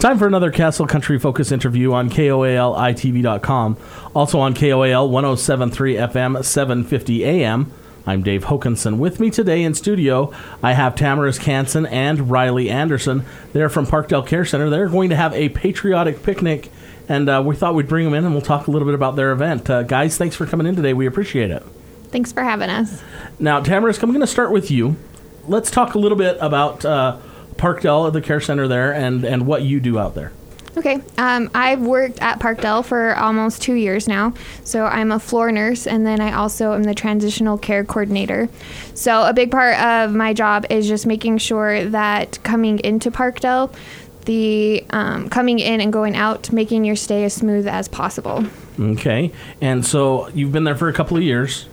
time for another Castle Country Focus interview on KOALITV.com. Also on KOAL 107.3 FM, 750 AM. I'm Dave Hokanson. With me today in studio, I have Tamarisk Hansen and Riley Anderson. They're from Parkdale Care Center. They're going to have a patriotic picnic, and we thought we'd bring them in and we'll talk a little bit about their event. Guys, thanks for coming in today. We appreciate it. Thanks for having us. Now, Tamarisk, I'm going to start with you. Let's talk a little bit about Parkdale, the care center there, and what you do out there. Okay. I've worked at Parkdale for almost 2 years now. So I'm a floor nurse, and then I also am the transitional care coordinator. So a big part of my job is just making sure that coming into Parkdale, the coming in and going out, making your stay as smooth as possible. Okay. And so you've been there for a couple of years,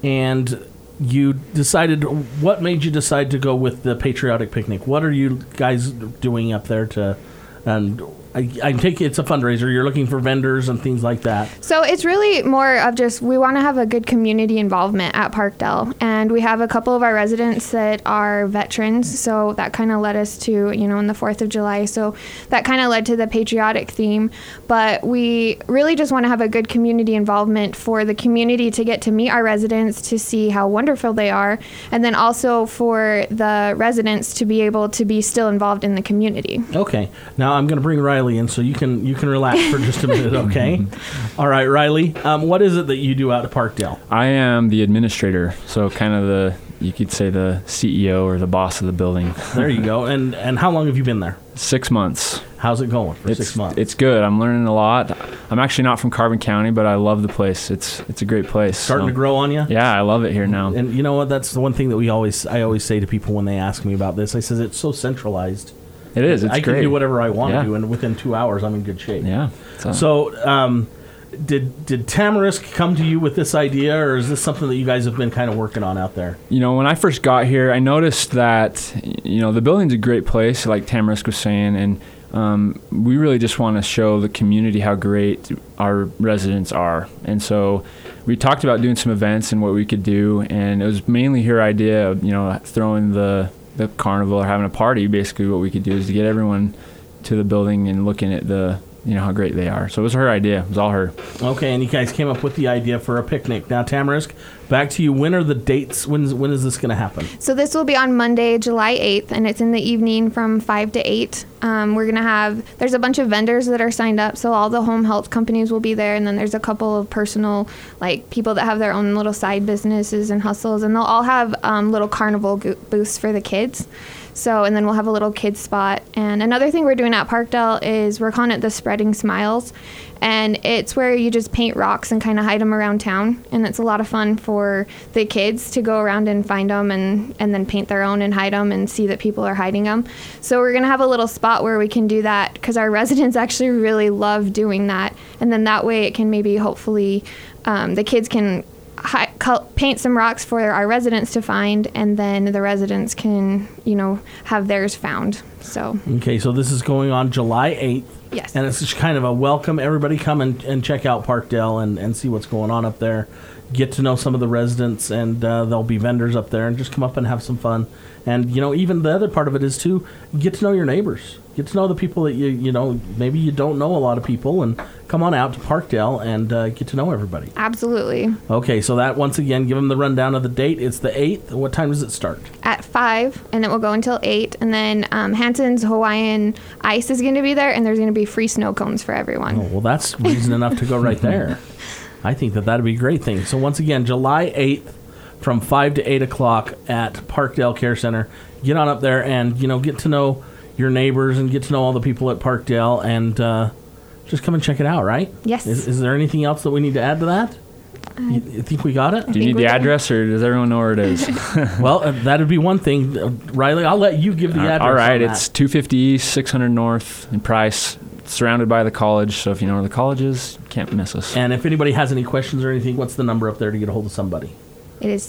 and you decided, what made you decide to go with the patriotic picnic? What are you guys doing up there to, and I take it it's a fundraiser. You're looking for vendors and things like that. So it's really more of just, we want to have a good community involvement at Parkdale. And we have a couple of our residents that are veterans. So that kind of led us to, in the 4th of July. So that kind of led to the patriotic theme. But we really just want to have a good community involvement for the community to get to meet our residents, to see how wonderful they are. And then also for the residents to be able to be still involved in the community. Okay. Now I'm going to bring Riley in, so you can relax for just a minute, okay? All right, Riley, what is it that you do out at Parkdale? I am the administrator, so kind of you could say the CEO or the boss of the building. There you go. And how long have you been there? 6 months. How's it going for 6 months? It's good. I'm learning a lot. I'm actually not from Carbon County, but I love the place. It's a great place. Starting to grow on you? Yeah, I love it here now. And you know what? That's the one thing that I always say to people when they ask me about this. I says it's so centralized. It is. It's I great. can do whatever I want to do, and within 2 hours, I'm in good shape. Yeah. So, did Tamarisk come to you with this idea, or is this something that you guys have been kind of working on out there? When I first got here, I noticed that, the building's a great place, like Tamarisk was saying, and we really just want to show the community how great our residents are. And so we talked about doing some events and what we could do, and it was mainly her idea of, throwing the carnival or having a party. Basically what we could do is to get everyone to the building and looking at how great they are. So it was her idea. It was all her. Okay, and you guys came up with the idea for a picnic. Now, Tamarisk, back to you. When are the dates? When is this going to happen? So this will be on Monday, July 8th, and it's in the evening from 5 to 8. We're going to there's a bunch of vendors that are signed up, so all the home health companies will be there, and then there's a couple of personal, people that have their own little side businesses and hustles, and they'll all have little carnival booths for the kids. So, and then we'll have a little kids spot. And another thing we're doing at Parkdale is we're calling it the Spreading Smiles. And it's where you just paint rocks and kind of hide them around town. And it's a lot of fun for the kids to go around and find them and then paint their own and hide them and see that people are hiding them. So we're going to have a little spot where we can do that because our residents actually really love doing that. And then that way it can maybe hopefully the kids can paint some rocks for our residents to find, and then the residents can, have theirs found. So okay, so this is going on July 8th. Yes. And it's just kind of a welcome. Everybody come and check out Parkdale and see what's going on up there. Get to know some of the residents, and there'll be vendors up there, and just come up and have some fun. And, even the other part of it is to get to know your neighbors. Get to know the people that maybe you don't know a lot of people, and come on out to Parkdale and get to know everybody. Absolutely. Okay, so that, once again, give them the rundown of the date. It's the 8th. What time does it start? At 5, and it will go until 8. And then Hansen's Hawaiian Ice is going to be there, and there's going to be free snow cones for everyone. Oh, well, that's reason enough to go right there. I think that'd be a great thing. So once again, July 8th from 5 to 8 o'clock at Parkdale Care Center. Get on up there and, get to know your neighbors and get to know all the people at Parkdale, and just come and check it out, right? Yes. Is there anything else that we need to add to that? You think we got it? Do you need the address, or does everyone know where it is? Well, that'd be one thing. Riley, I'll let you give the address. All right, it's 250 East, 600 North in Price, surrounded by the college. So if you know where the college is, you can't miss us. And if anybody has any questions or anything, what's the number up there to get a hold of somebody? It is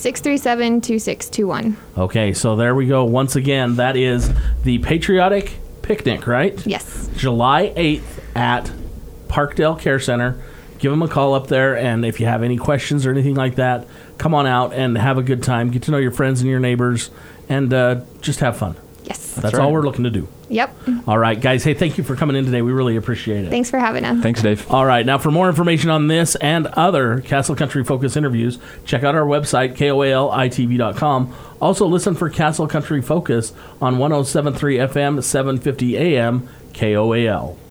637-2621. Okay, so there we go. Once again, that is the Patriotic Picnic, right? Yes. July 8th at Parkdale Care Center. Give them a call up there, and if you have any questions or anything like that, come on out and have a good time. Get to know your friends and your neighbors, and just have fun. Yes. That's all right. we're looking to do. Yep. All right, guys. Hey, thank you for coming in today. We really appreciate it. Thanks for having us. Thanks, Dave. All right. Now, for more information on this and other Castle Country Focus interviews, check out our website, KOALITV.com. Also, listen for Castle Country Focus on 107.3 FM, 750 AM, KOAL.